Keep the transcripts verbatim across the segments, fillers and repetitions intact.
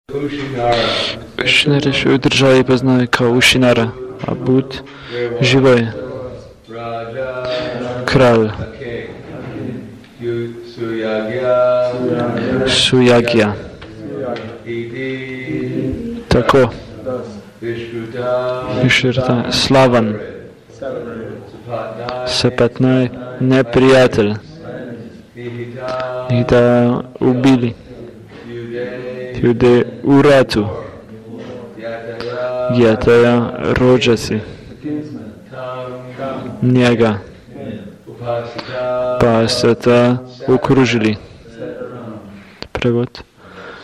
Ušinare še v državi poznajo kao Ušinara, a Bud živoj kralj Suyagya. Tako Višrta slavan Sapatnaj neprijatelj i da ubili ljude u ratu Jataja rođaci njega pa se ta okružili. Prevod.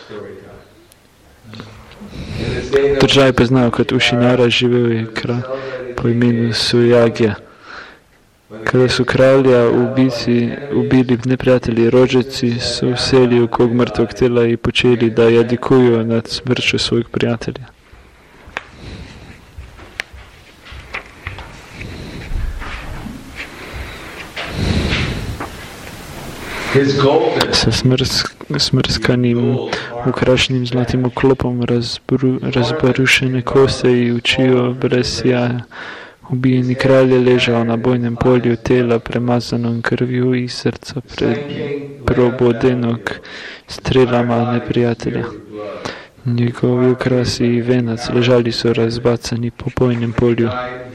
Državi poznao kod Ušinara živeo je kralj po imenu Suyagya. Kada su kralja ubici, ubili neprijatelji rođaci, su useli okog mrtvog tela i počeli da jadikuju nad smrću svojeg prijatelja. Sa smrsk, smrskanim, ukrašenim zlatim oklopom razbru, razbarušene koste i učio brez sjaja. Ubijeni kralj je ležao na bojnem polju, tela premazanom krvju i srca probodenog strelama neprijatelja. Njegovi ukrasi i venac ležali su razbacani po bojnem polju.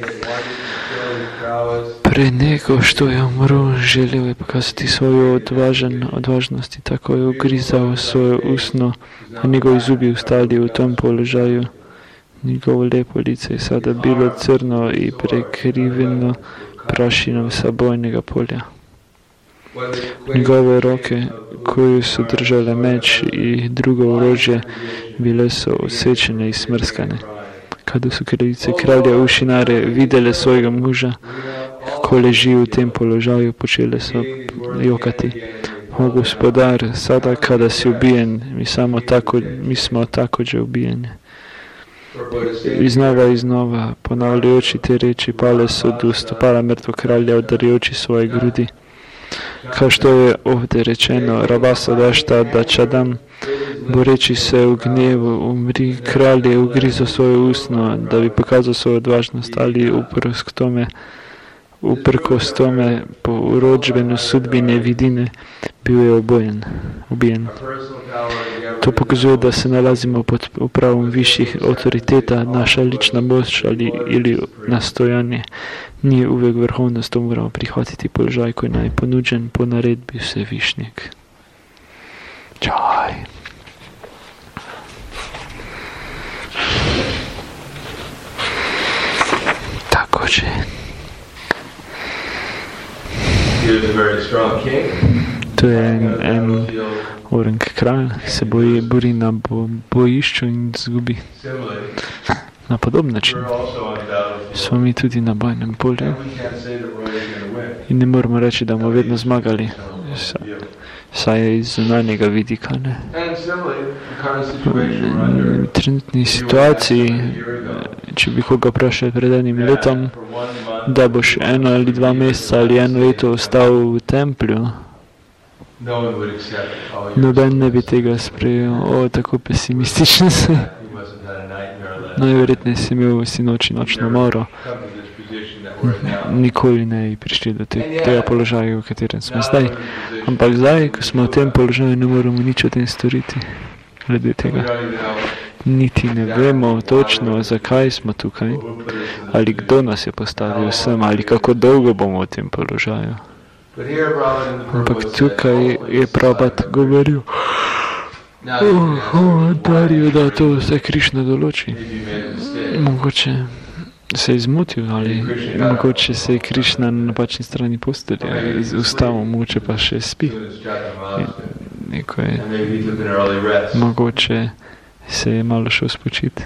Pre nego što je umro, želio je pokazati svoju odvažan, odvažnost i tako je ugrizao svoje usno, a njegovi zubi ustali u tom položaju. Njegovo lijepo lice je sada bilo crno i prekriveno prašinom sa bojnega polja. Njegove ruke, koje su držale meč i drugo oružje, bile su osečene i smrskane. Kada su kraljice kralja Ušinare vidjele svojega muža, ko leži u tem položaju, počele su jokati. O gospodar, sada kada si ubijen, mi, samo tako, mi smo također ubijeni. Iznova i iznova, ponavljajući te reči, pale su do stopala mrtvog kralja, udarajući svoje grudi. Kao što je ovdje rečeno, Rabasa dašta da čadam, boreći se u gnjevu, umri, kralj je ugrizao svoje usno da bi pokazao svoju odvažnost, ali uprkos tome, uprkos tome, po urodžbenu sudbine vidine, bio je obojen, ubijen. To pokazuje da se nalazimo pod upravom viših autoriteta, naša lična moć ali, ili nastojanje nije uvijek vrhovnost, to moramo prihvatiti položaj koji nam je ponuđen po naredbi Svevišnjeg. Čaj. Također. To je en, en orang kralj, se boji, bori na bo, bojišču in zgubi. Na podoben način smo mi tudi na bojnem polju in ne moramo reči, da bomo vedno zmagali, saj je iz zunanjega vidika. Ne? V trenutni situaciji, če bi koga vprašali pred enim letom, da boš eno ali dva meseca ali eno leto ostal v templju, noben ne bi tega sprejel. O, tako pesimistično se. Najverjetneje si imel sinoči nočno moro. Nikoli ne bi prišli do te, tega položaja, v katerem smo zdaj. Ampak zdaj, ko smo v tem položaju, ne moramo nič o tem storiti. Glede tega. Niti ne vemo točno, zakaj smo tukaj, ali kdo nas je postavil sem, ali kako dolgo bomo v tem položaju. Ampak tukaj je Prabhupada govoril, oh, oh, Darijo, da to vse Krišna določi. Mogoče se je izmotil, ali mogoče se je Krišna na napačni strani postelja ustavil, mogoče pa še spi. Neko je, mogoče se je malo šel spočiti.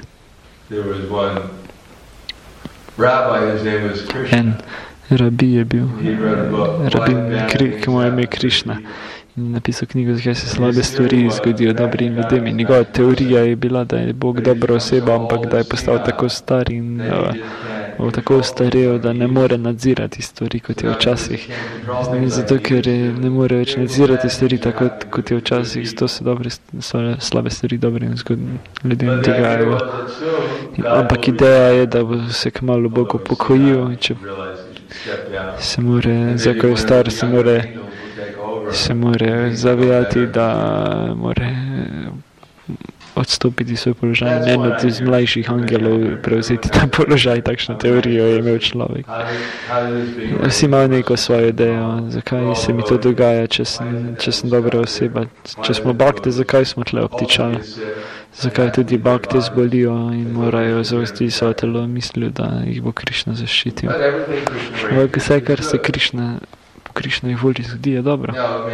En rabi je bil, rabin, ki mu je ime Krišna, in napisal knjigo, zakaj se slabe stvari zgodijo dobrim ljudem. In njegova teorija je bila, da je Bog dobra oseba, ampak da je postal tako star in uh, tako starel, da ne more nadzirati stvari, kot je včasih. Zato, ker ne more več nadzirati stvari tako, kot je včasih, zato se dobre, slabe stvari dobrim ljudem dogajajo. Ampak ideja je, da bo se kmalu Bog upokojil, če se more, za ko je star, se more, se more zavijati, da more odstopiti svoj položaj in en od iz mlajših angelov prevzeti ta položaj. Takšno teorijo je imel človek. Vsi imajo neko svojo idejo, zakaj se mi to dogaja, če sem, če sem dobra oseba. Če smo bakte, zakaj smo tle obtičali? Zakaj tudi bakte zbolijo in morajo zaustiti svoje telo, mislijo, da jih bo Krišna zaščitil. Ampak vse, kar se Krišna Krišnej volji zgodi, je dobro.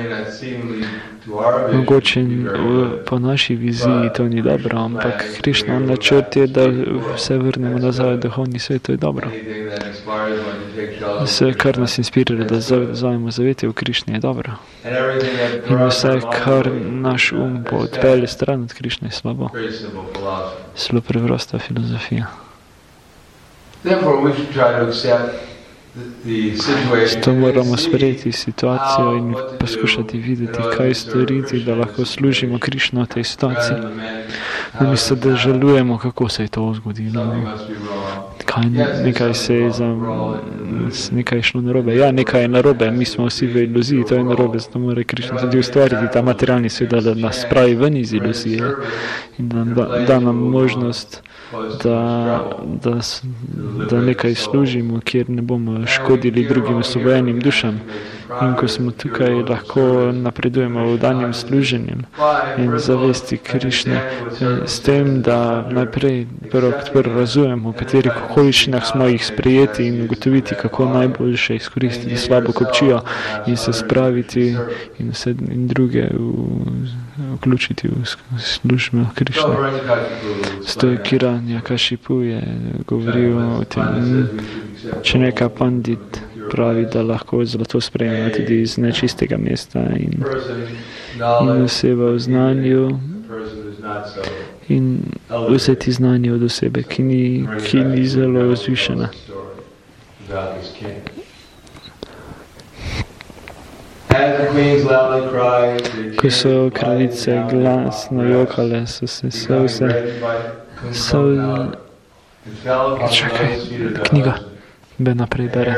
Mogoče po naši viziji to ni dobro, ampak Krišna načrt je, da vse vrnemo nazaj v duhovni svet, to je dobro. Vse, kar nas inspirira, da zavemo zavetje v Krišni, je dobro. In vse, kar naš um odpelje stran od Krišne, je slabo. Zelo preprosta filozofija. Zato moramo sprejeti situacijo in poskušati videti, kaj storiti, da lahko služimo Krišno v tej situaciji. Namesto da žalujemo, kako se je to zgodilo. Kaj, nekaj se je za, nekaj je šlo narobe. Ja, nekaj je narobe, mi smo vsi v iluziji, to je narobe, zato mora Krišna tudi ustvariti ta materialni svet, da nas spravi ven iz iluzije in da, da, da nam možnost, da, da, da nekaj služimo, kjer ne bomo škodili drugim osvobojenim dušam. In ko smo tukaj, lahko napredujemo v danjem služenjem in zavesti Krišne s tem, da najprej prvo, prvo razumemo, v katerih okoliščinah smo jih sprejeti in ugotoviti, kako najboljše izkoristiti slabo kopčijo in se spraviti in vse in druge v, vključiti v službo Krišne. Stoj Kiranja Kashipu je govoril o tem, če neka pandit pravi, da lahko zlato sprejme tudi iz nečistega mesta in, in oseba v znanju in vzeti znanje od osebe, ki ni, ki ni zelo vzvišena. Ko so kraljice glasno jokale, so se solze, sol... Čakaj, knjiga. Ben naprej bere.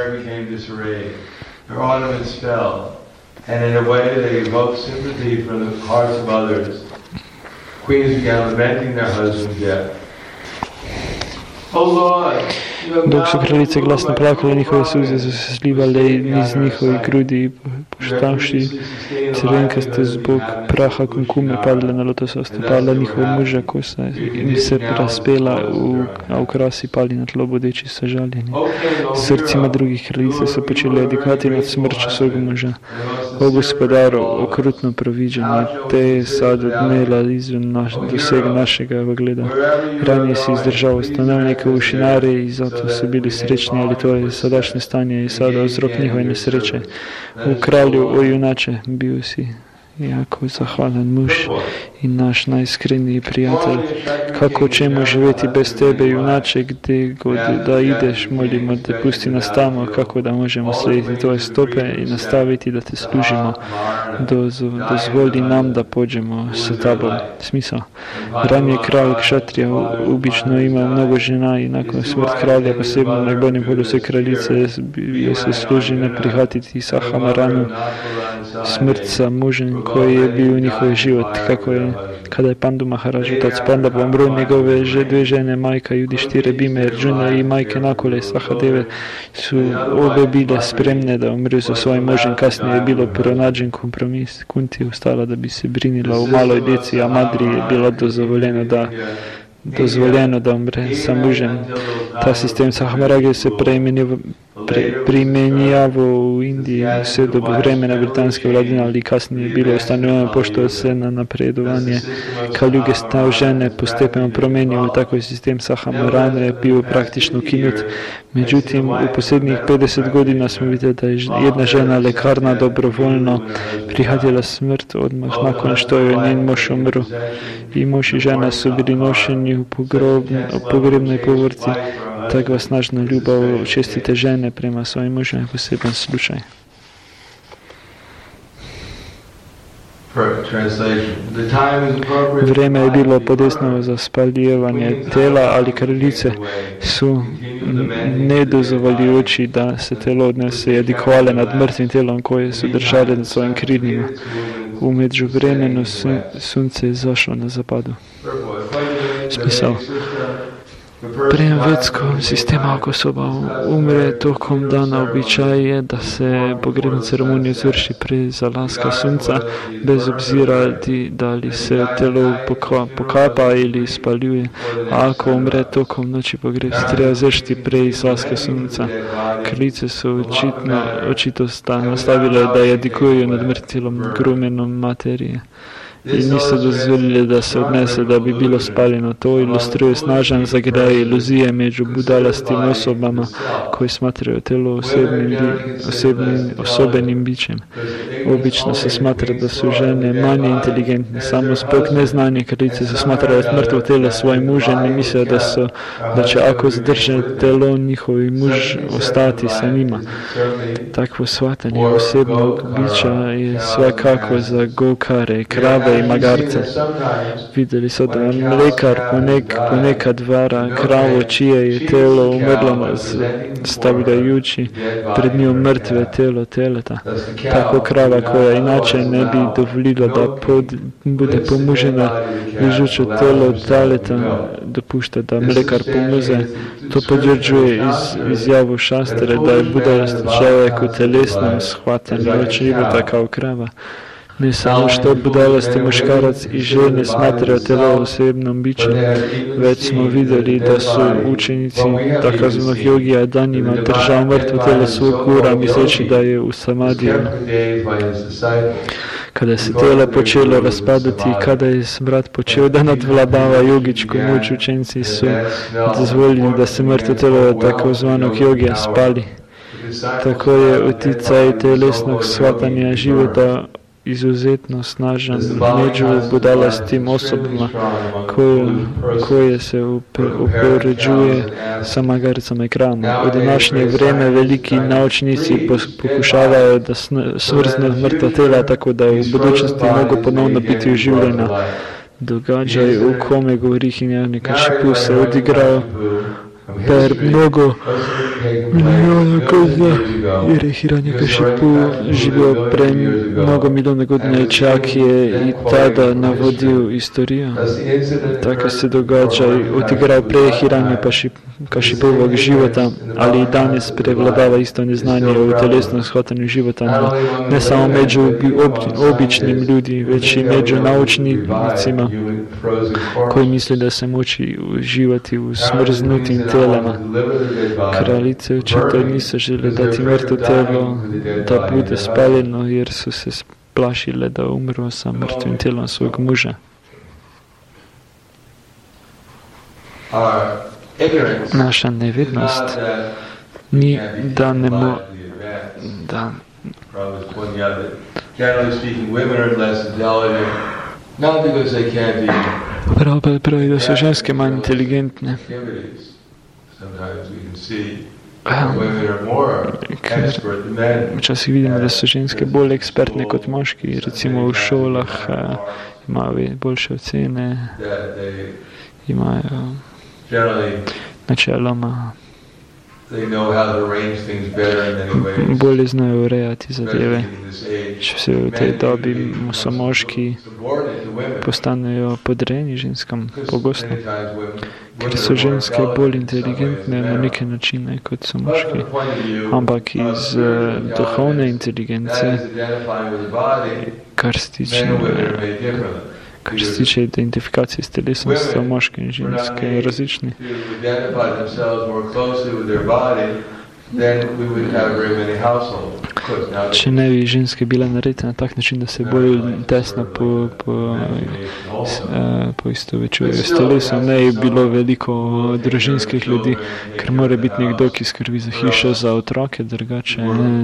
Dok so kraljice glasno plakale, njihove suze so se slivale iz njihovih grudi, poštavši crvenkaste zbog praha kunkume padle na lotosa stopala njihova muža kosa in se razpela v okrasi pali na tlo bodeči so žaljeni. Srcima drugih kraljice so počeli odikati nad smrču svojega muža. O gospodaru, okrutno proviđenje, te je sad odmela izven naš, dosega našega vogleda. Ranije si izdržal stanovnike v šinari i zato su bili srećni, ali to je sadašnje stanje i sada uzrok njihove nesreće. U kralju, o junače, bio si jako zahvalan muž i naš najiskreniji prijatelj. Kako ćemo živjeti bez tebe, junače, gdje god da ideš, molimo te pusti nas tamo, kako da možemo slijediti tvoje stope i nastaviti da te služimo. Doz, dozvoli nam da pođemo sa tobom. Smisao. Ranije kralj Kšatrija obično ima mnogo žena i nakon smrt kralja, posebno na gornjem polu sve kraljice, je se služi ne prihvatiti Sahamaranu, smrt sa mužem koji je bio u njihov život. Kako je, kada je Pandu Maharaj, otac Panda, pomro, njegove že, dve žene, majka Judištire, Bime, Arjuna i majke Nakule, Sahadeve, su obe bile spremne da umru za svojim mužem. Kasnije je bilo pronađen kompromis. Kunti je ustala da bi se brinila u maloj djeci, a Madri je bilo dozvoljeno da dozvoljeno da umre sa mužem. Ta sistem Sahamarage se preimenio Pre, primjenjavao u Indiji sve do vremena britanske vladine, ali kasnije je bilo ustanovljeno pošto se na napredovanje Kaljuge stav žene postepeno promenio. Tako je sistem Sahamarane bio praktično ukinut. Međutim, u posljednjih pedeset godina smo vidjeli da je jedna žena lekarna dobrovoljno prihvatila smrt odmah nakon što je njen muž umro. I muž i žena su bili nošeni u pogrebnoj povorci. Takva snažna ljubav čestite žene prema svojim mužem je poseben slučaj. Vreme je bilo podesno za spaljevanje tela ali kraljice su nedozvoljujući da se telo odnese jedikvale nad mrtvim telom koje su držali nad svojim krilima. U međuvremenu sun, sunce je zašlo na zapadu. Smisao. Prema vedskom sistemu ako osoba umre tokom dana, običaj je da se pogrebna ceremonija izvrši prije zalaska sunca, bez obzira da li se telo pokapa ili spaljuje. A ako umre tokom noći, pogreb se treba izvršiti prije izlaska sunca. Kraljice su očitno, očito nastavile da jedikuju nad mrtvilom grumenom materije i nisu dozvolili da se odnese da bi bilo spaljeno. To ilustruje snažan zagraj iluzije među budalastim osobama koji smatraju telo osebnim, osebnim, osobenim bićem. Obično se smatra da su žene manje inteligentne. Samo zbog neznanja kraljice se smatra da mrtvo telo svojim mužem i misle da, su, da će ako zadrže telo njihovi muž ostati sa njima. Takvo shvatanje osebnog bića je svakako za gokare, krave i magarce. Vidjeli su da mlekar ponek, ponekad vara kravu čije je telo umrlo stavljajući pred njom mrtve telo teleta. Tako krava koja inače ne bi dovolila da pod, bude pomužena ližuće telo teleta dopušta da mlekar pomuze. To potvrđuje iz, izjavu šastre da je budalast čovjek u telesnom shvatanju od života kao krava. Ne samo što budalosti muškarac i žene smatraju telo osebnom bićem, već smo vidjeli da su učenici takazvanog jogija danima držao mrtvo telo svog gura misleći da je u samadiju. Kada se telo počelo raspadati i kada je smrad počeo da nadvladava jogičku moć, učenici su dozvoljeni da se mrtvo telo takozvanog jogija spali. Tako je uticaj telesnog shvatanja života izuzetno snažan među budalastim osobama koje, koje se upoređuje sa magaricama i kravama. U današnje vrijeme veliki naučnici pokušavaju da smrznu mrtva tela tako da u budućnosti mogu ponovno biti oživljena. Događaj u kome govori Hiranyakashipu se odigrao per mnogo milijuna godina, jer je Hiranyakashipu živio pre mnogo milijuna godina i čak je i tada navodio istoriju. Tako se događaj odigrao pre Hiranyakashipovog života, ali i danas prevladava isto neznanje u telesnom shvatanju života, ne samo među običnim ljudi, već i među naučnicima koji misle da se moći uživati u smrznutim telima. Kraljice očito nisu žele dati mrtvo telo da bude spaljeno jer su se plašile da umru sa mrtvim telom svog muža. Naša nevidnost ni da ne mo... da... Pravo pravi da su ženske manje inteligentne. Včasih vidimo da su ženske bolj ekspertne kot moški, recimo v šolah imajo boljše ocene, imajo načeloma bolje znajo urejati zadeve. Če se v tej dobi so moški postanejo podrejeni ženskam pogosto, ker so ženske bolj inteligentne na neke načine kot so moški. Ampak iz uh, duhovne inteligence, kar se tiče Kar se tiče identifikacije s telesom, so moške in ženske različni. Če ne bi ženske bile narejene na tak način, da se bolj tesno po, po, poistovečujejo s telesom, ne bi bilo veliko družinskih ljudi, ker mora biti nekdo, ki skrbi za hišo, za otroke, drugače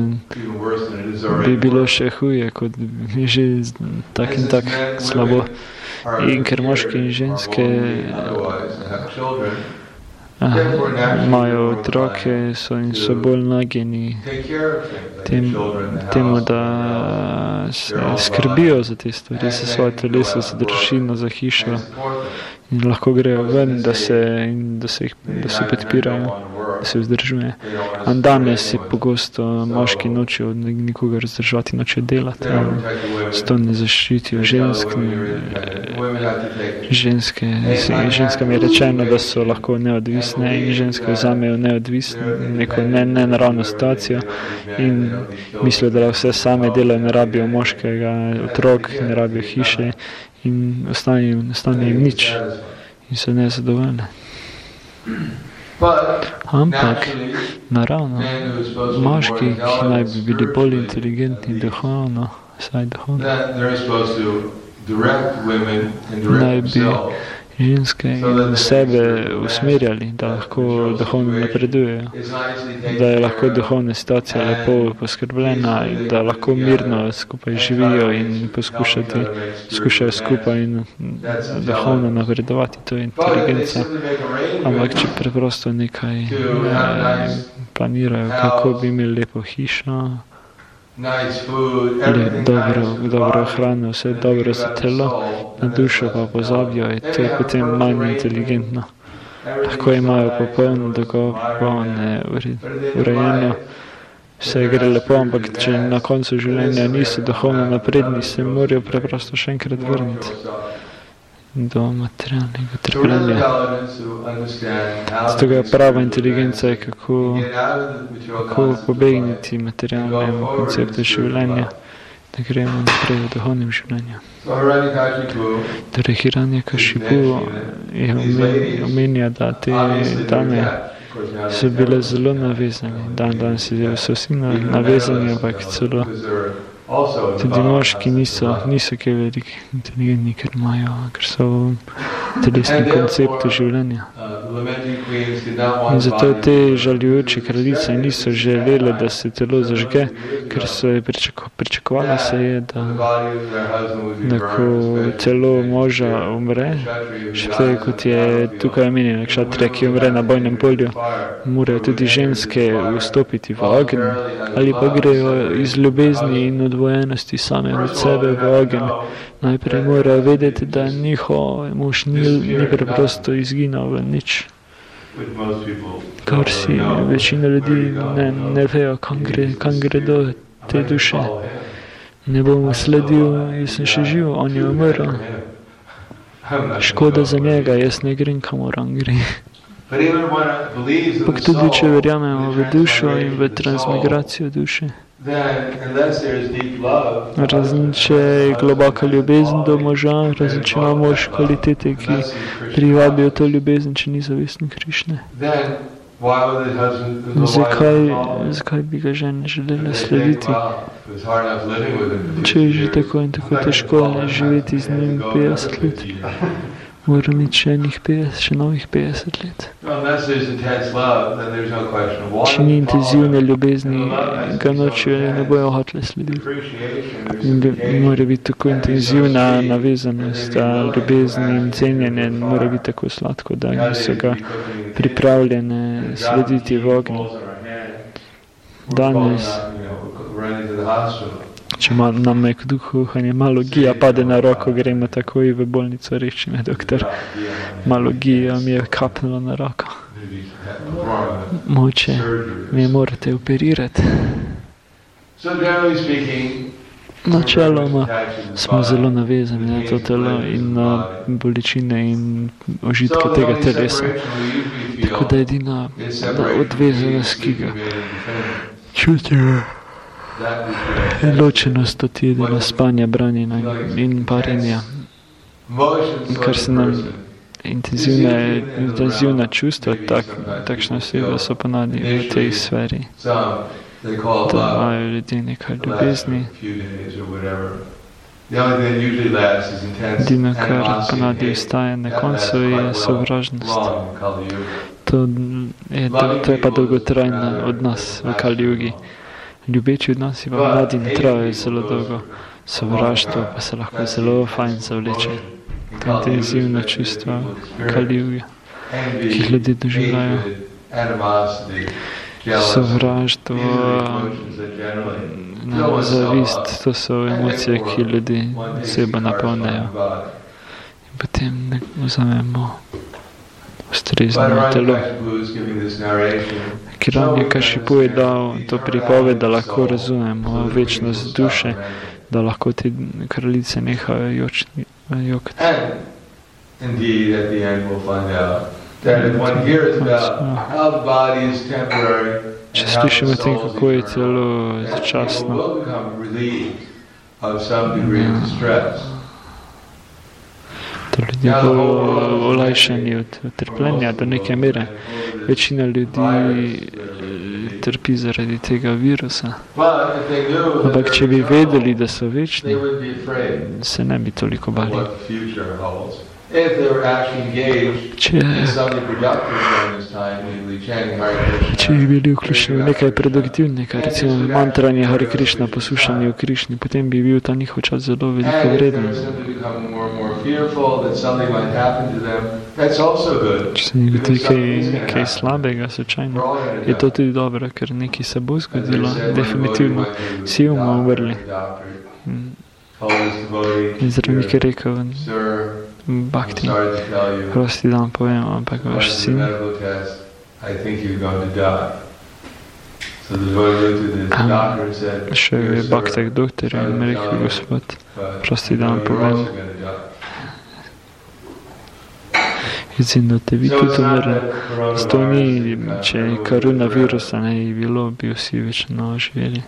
bi bilo še huje, kot bi že tak in tak slabo. In ker moški in ženske imajo otroke so in so bolj nageni tem, temu, da se skrbijo za te stvari, za svoje teleso, za družino, za hišo in lahko grejo ven, da se, da se, jih, da se podpirajo, da se vzdržuje. A danes je pogosto moški nočijo nikogar vzdrževati, nočijo delati, zato ne zaščitijo žensk. Ženske, ženskam je rečeno, da so lahko neodvisne in ženske vzamejo neodvisno, neko ne, nenaravno situacijo in mislijo, da vse same delajo, ne rabijo moškega, otrok, ne rabijo hiše in ostane, ostane jim nič in so nezadovoljne. Ampak, naravno, moški, ki naj bi bili bolj inteligentni duhovno, vsaj duhovno, naj bi ženske in sebe usmerjali, da lahko duhovno napredujejo, da je lahko duhovna situacija lepo poskrbljena in da lahko mirno skupaj živijo in poskušati, skušajo skupaj in duhovno napredovati, to je inteligenca. Ampak če preprosto nekaj eh, planirajo, kako bi imeli lepo hišo, dobro, dobro hrano, vse dobro za telo, na dušo pa pozabijo, je to potem manj inteligentno. Lahko imajo popolno dogovor, popolne urejeno, vse gre lepo, ampak če na koncu življenja niso duhovno napredni, se morajo preprosto še enkrat vrniti do materialnega trpljenja. Zato je prava inteligenca je, kako, kako pobegniti materialnemu konceptu življenja, da gremo naprej v duhovnem življenju. Torej, Hiranyakashipu je omenja, da te dame so bile zelo navezane. Dan danes so vsi navezani, ampak celo tudi moški niso, niso kaj veliki inteligentni, ker imajo, ker so v telesnem konceptu življenja. In zato te žaljujoče kraljice niso želele, da se telo zažge, ker so je pričako, pričakovala se je, da, da ko telo moža umre, še te, kot je tukaj omenjeno, kšatrija, ki umre na bojnem polju, morajo tudi ženske vstopiti v ogenj, ali pa grejo iz ljubezni in odvojenosti same od sebe v ogenj. Najprej morajo vedeti, da njihov mož ni, ni preprosto izginal v nič. Kar si večina ljudi ne, ne vejo, kam, gre, kam gredo te duše. Ne bom sledil, jaz sem še živ, on je umrl. Škoda za njega, jaz ne grem, kamor on gre. Ampak tudi, če verjamemo v dušo in v transmigracijo duše, razen če je globoka ljubezen do moža, razen če ima mož kvalitete, ki privabijo to ljubezen, če ni zavestni Krišne. Zakaj, zakaj bi ga žena želela slediti, če je že tako in tako težko živeti z njim petdeset let? Mora imeti še enih petdeset, še novih petdeset let. Če ni intenzivne ljubezni, ga nočijo, ne bojo hotele slediti. Mora biti tako intenzivna navezanost, ljubezni in cenjenje, mora biti tako sladko, da so ga pripravljene slediti v ognju. Danes, če nam je kuhanje, malo gija pade na roko, gremo takoj v bolnico, reči me doktor, malo gija mi je kapnilo na roko. Moče, me morate operirati. Načeloma smo zelo navezani na to telo in na bolečine in užitke tega telesa. Tako da edina odvezanost, ki ga čutijo, ločenost od jedena, spanja, branjena in parjenja, kar se nam intenzivna, intenzivna čustva, tak, takšna oseba so ponavadi v tej sferi, da imajo ljudje nekaj ljubezni. Edino, kar ponavadi ostaje na koncu, je sovražnost. To je, to je pa dolgotrajna odnos v Kali Jugi. Ljubeči odnosi pa mladi ne trajajo zelo dolgo, sovraštvo pa se lahko zelo fajn zavleče. To intenzivno čustvo Kali Juge. ki jih ljudje doživljajo. Sovraštvo, zavist, to so emocije, ki ljudi oseba napolnejo. In potem ne vzamemo ustrezno telo. Kiranja Kašipu je dal to pripoved, da lahko razumemo večnost duše, da lahko te kraljice nehajo jokati. Če slišimo tem, kako je telo začasno, to ljudje bodo olajšani od trpljenja do neke mere. Večina ljudi trpi zaradi tega virusa. Ampak če bi vedeli, da so večni, se ne bi toliko bali. Če, če bi bili vključeni v nekaj produktivnega, recimo mantranje Hare Krishna, poslušanje o Krišni, potem bi bil ta njihov čas zelo veliko vreden. Če se jih godi kaj, kaj slabega, slučajno, je to tudi dobro, ker nekaj se bo zgodilo, definitivno. Vsi bomo umrli. In zdravnik je rekel, Bhakti, prosti dan povem, ampak vaš sin šel je Bhakta k doktorju in mi rekel, gospod, prosti dan povem, vidim, da te vi tudi umrli. Zato ni, če je karuna virusa ne je bilo, bi vsi večno živeli.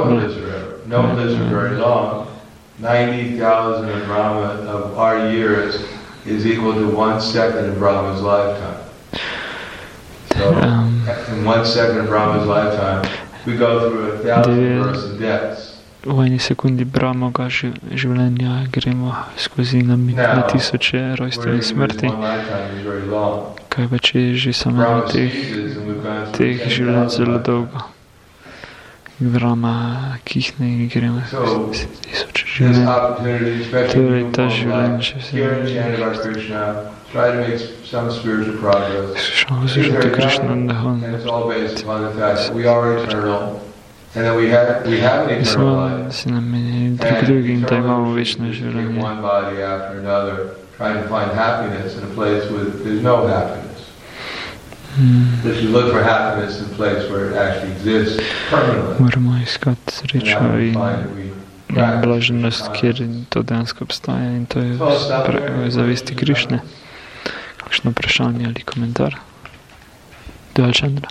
ninety thousand of Brahma of our years is equal to one second of Brahma's lifetime. So, um, in one second of Brahma's lifetime, we go through a thousand births and deaths. V eni sekundi Brahmovega življenja gremo skozi na, na tisoče rojstev in smrti. Kaj pa če je že samo teh, teh življenj zelo dolgo? Brahma kihne in gremo skozi tisoče življenj. Torej ta življenj, če se slušamo poslušati Krišno Nahon. Mi smo si namenili drug drugi in da imamo večno življenje. Moramo iskati srečo in blaženost, kjer to dejansko obstaja in to je v zavesti Krišne. Kakšno vprašanje ali komentar? Dojal Chandra.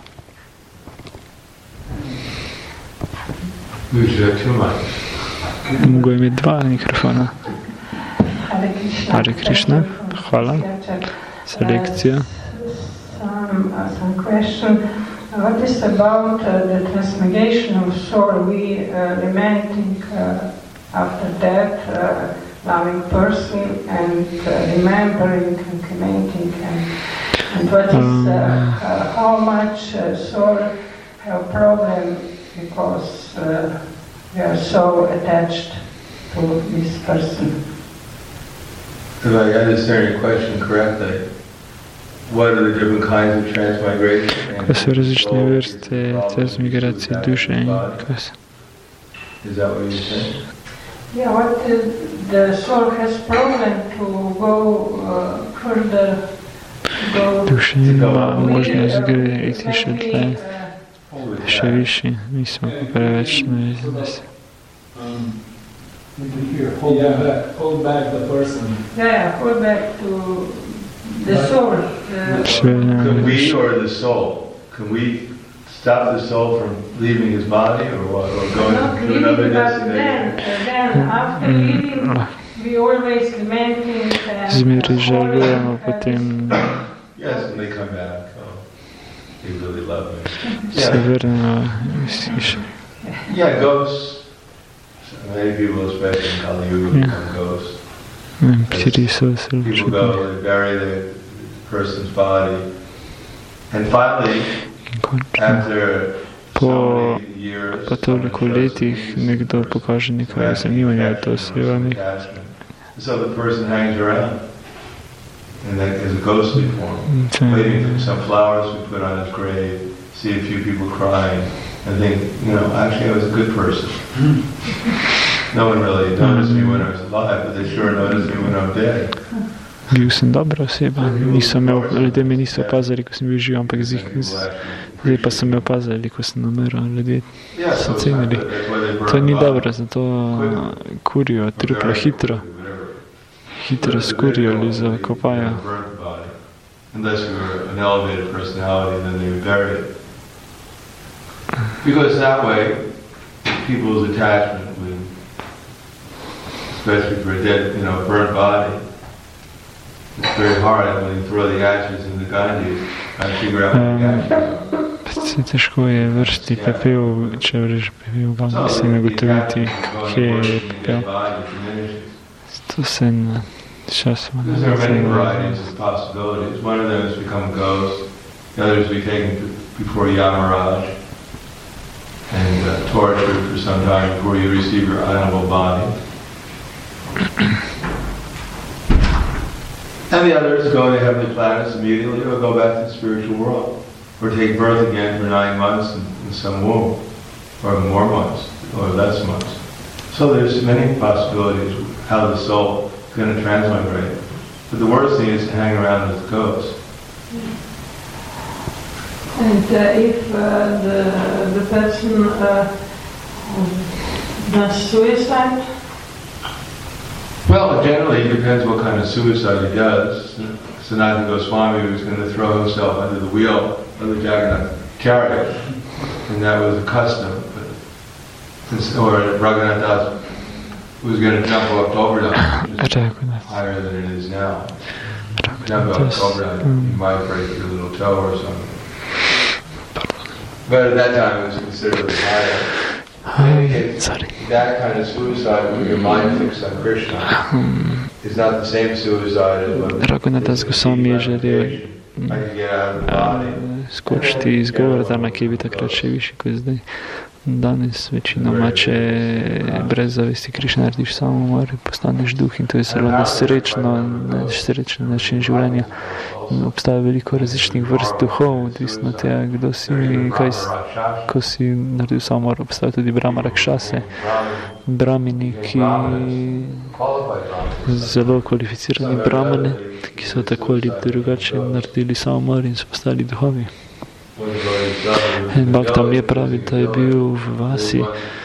Mogo imeti dva mikrofona. Hare Krishna, hvala za lekcijo. Some, uh, some question. What is about uh, the transmigration of soul? We uh, lamenting uh, after death, uh, loving person, and uh, remembering and commenting, and, and what is uh, uh, how much uh, soul have problem because uh, we are so attached to this person. If I understand your question correctly, what are the different kinds of transmigration? Kaj so različne vrste transmigracije duše in kaj so? Is that what you're saying? Yeah, what the, the soul has problem to go uh, further, go duše ima možnost gre iti še tle, še više, mi smo pa preveč nevezani. Hold back, hold back the person. Yeah, hold back to the soul. Uh, Can we or the soul? Can we stop the soul from leaving his body or what? Or going to another destination? Then, then after leaving, we always lamenting and Zmeri žalujemo potem. Yes, and they come back. Oh, they really love me. Se vrnemo iz Yeah, ghosts. Many people, especially in Kali Yuga, become ghosts. Psiri so se People go, they bury the person's body. And finally, after po, po toliko letih nekdo pokaže nekaj zanimanja, to se vam je. So the person hangs around. and that is a ghostly form. Waiting for some flowers we put on his grave, see a few people crying, and think, you know, actually I was a good person. No one really noticed me when I was alive, but they sure noticed me when I'm dead. Bil sem dobra oseba, niso me, ljudje me niso opazili, ko sem bil živ, ampak zdaj pa so me opazili, ko sem umrl, ljudje so cenili. To ni dobro, zato kurijo truplo hitro, hitro skurijo ali zakopajo. Unless you were an elevated personality, then they would bury it. Because that way, people's attachment, with, especially for a dead, you know, burnt body, it's very hard when you throw the ashes in the Ganges and figure out what the ashes are. Težko je vršiti pepel, če vreš pepel v Ganges in ugotoviti, kje je pepel. To se na časoma ne There are many varieties of possibilities. One of them is become a ghost. The other is to be taken before Yamaraj and uh, tortured for some time before you receive your animal body. And the other is go to heavenly planets immediately or go back to the spiritual world. Or take birth again for nine months in, in some womb. Or more months, or less months. So there's many possibilities how the soul is going to transmigrate. But the worst thing is to hang around with ghosts. And uh, if uh, the, the person uh, does suicide? Well, generally it depends what kind of suicide he does. Sanatana Goswami was going to throw himself under the wheel of the Jagannath chariot, and that was a custom. But, or Raghunath Das was going to jump off Govardhan, which is higher than it is now. Jump off Govardhan, you might break your little toe or something. But at that time it was considerably higher. Ay, sorry. That kind of suicide with your mind fixed on Krishna is not the same suicide as when Raghunath Das Goswami je želel skočiti iz Govardhana, ki je bil takrat še višji kot zdaj. Danes večinoma, če brez zavesti Krišna narediš samomor, postaneš duh in to je zelo nesrečno, nesrečen način življenja. Obstaja veliko različnih vrst duhov, odvisno od tega, kdo si, kaj si, ko si naredil samomor. Obstaja tudi Brahma Rakšase, Brahmini, ki zelo kvalificirani Brahmane, ki so tako ali drugače naredili samomor in so postali duhovi. Bhaktam je pravi, da je bil v vasi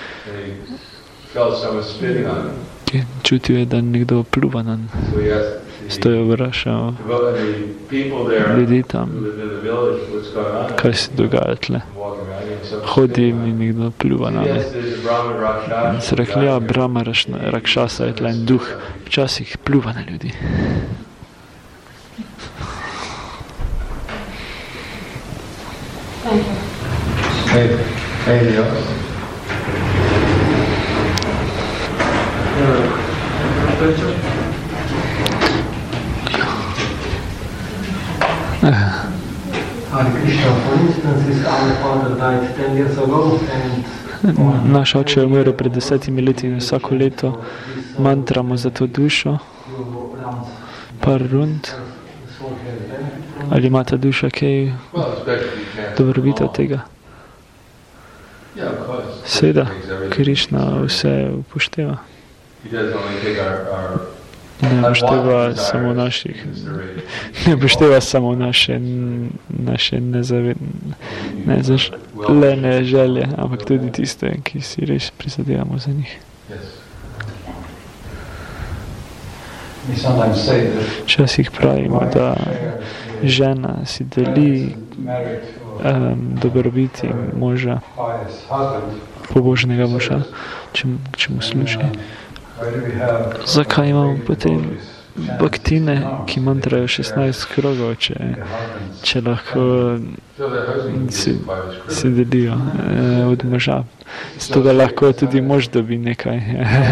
in čutil je, da nekdo pluva na njega. Zato je vprašal ljudi tam, kaj se dogaja tle. Hodim in nekdo pluva na me. In se rekli, ja, Brahma Rakšasa je tle in duh včasih pluva na ljudi. Hey, hey, else? Naš oče je umrl pred desetimi leti in vsako leto mantramo za to dušo, par rund. Ali ima ta duša kaj dobrobit od tega? Seveda, Krišna vse upošteva. Ne upošteva samo naših, ne upošteva samo naše, naše nezaželene želje, ampak tudi tiste, ki si res prizadevamo za njih. Včasih pravimo, da žena si deli um, dobrobiti moža, pobožnega moža, če, če mu služi. Zakaj imamo potem baktine, ki mantrajo šestnajst krogov, če, če lahko si, si delijo eh, od moža? Zato da lahko tudi mož dobi nekaj.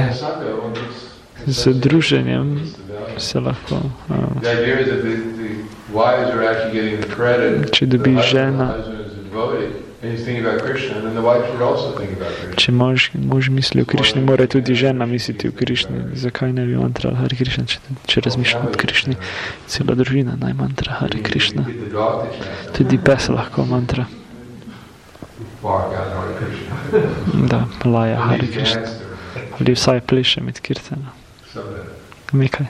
Z druženjem se lahko. Um, če dobi žena, And he's thinking about Krishna, and then the wife should also think about Krishna. Če mož, mož misli o Krišni, mora tudi žena misliti o Krišni. Zakaj ne bi mantrala Hare Krishna, če, če razmišljam o Krišni? Cela družina naj mantra Hare Krishna. Tudi pes lahko mantra. Da, laja Hare Krishna. Ali vsaj pleše med kirtana. Nekaj.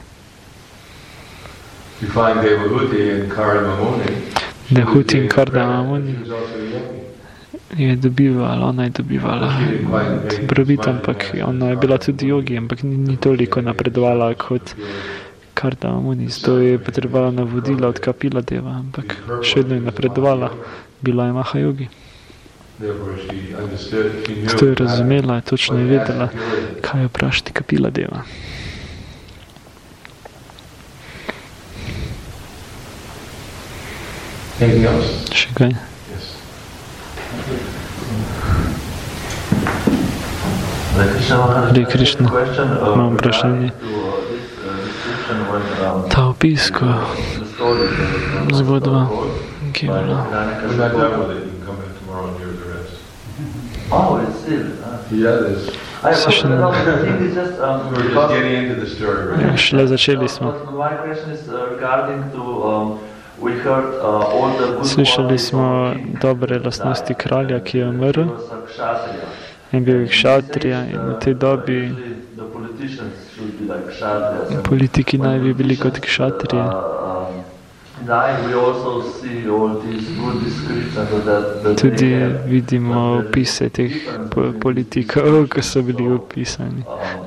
Dehuti in Kardamamuni je dobivala, ona je dobivala dobrobit, ampak ona je bila tudi jogi, ampak ni, ni toliko napredovala kot Kardamamuni. Zato je potrebovala navodila od Kapila Deva, ampak še vedno je napredovala, bila je Maha jogi. Zato je razumela, točno je vedela, kaj je vprašati Kapila Deva. Še kaj? Hare Krishna, imam vprašanje. Ta opis, ko zgodba, ki je bila. Se še ne... Šele začeli smo. Slišali smo dobre lastnosti kralja, ki je umrl in bil je kšatrija, in v tej dobi politiki naj bi bili kot kšatrije. Tudi vidimo opise teh politikov, ko so bili opisani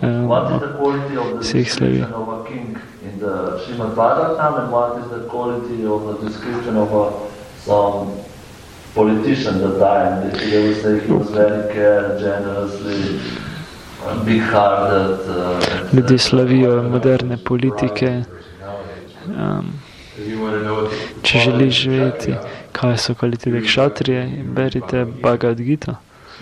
vseh slavi. The Srimad Bhagavatam, and what is the quality of the description of a, some politician at the time. They would say he was very cared, generously, big-hearted. Uh, Ljudje slavijo moderne politike. Um, če želiš živeti, kaj so kvalitete kšatrije, berite Bhagavad Gita.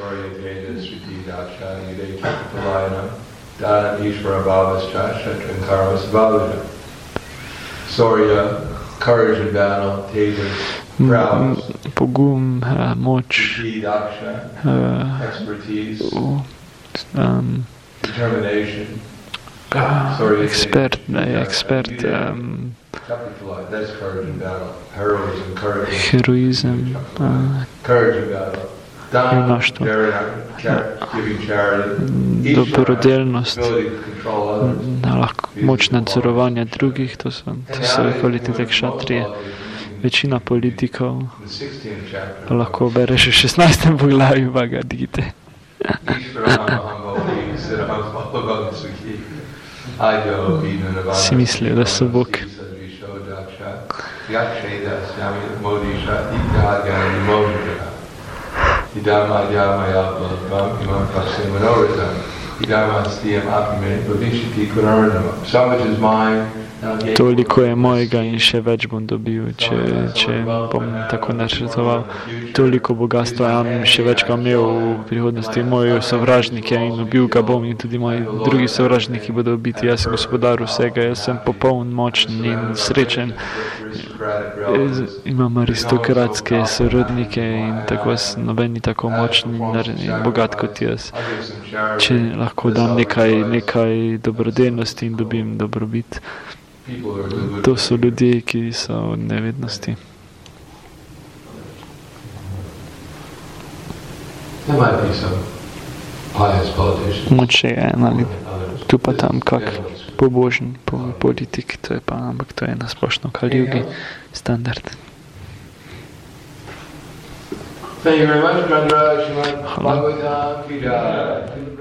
Dana Ishvara Bhavascha Shatrankaras Bhavascha. Sorya, courage and battle, tejas, prowess, pogum, moč, expertise, um, determination, uh, ekspert, ekspert, um, that's courage and battle, heroism, courage, heroizem, uh, courage and battle. Junaštvo, dobrodelnost, moč nadzorovanja drugih, to so, to so kvalitete kšatrije. Večina politikov pa lahko bereš v šestnajstem poglavju Bhagavad Gite. Si mislijo, da so Bog. Idam adyamaya bhagvam imam paksem manoritam. Idam astiyam apime bhavishiti kunaranama. So much is mine. Toliko je mojega in še več bom dobil, če, če bom tako načrtoval. Toliko bogatstva imam, še več ga imel v prihodnosti moji sovražniki in ubil ga bom in tudi moji drugi sovražniki bodo ubiti. Jaz sem gospodar vsega, jaz sem popoln, močen in srečen. Imam aristokratske sorodnike in tako noben ni tako močen in bogat kot jaz. Če lahko dam nekaj, nekaj dobrodelnosti in dobim dobrobit. To so ljudje, ki so v nevednosti. Moče je en ali tu pa tam kak pobožen politik, to je pa, ampak to je nasplošno Kali-jugi standard. Thank you very much, Chandra. Bhagavatam Ki Jai.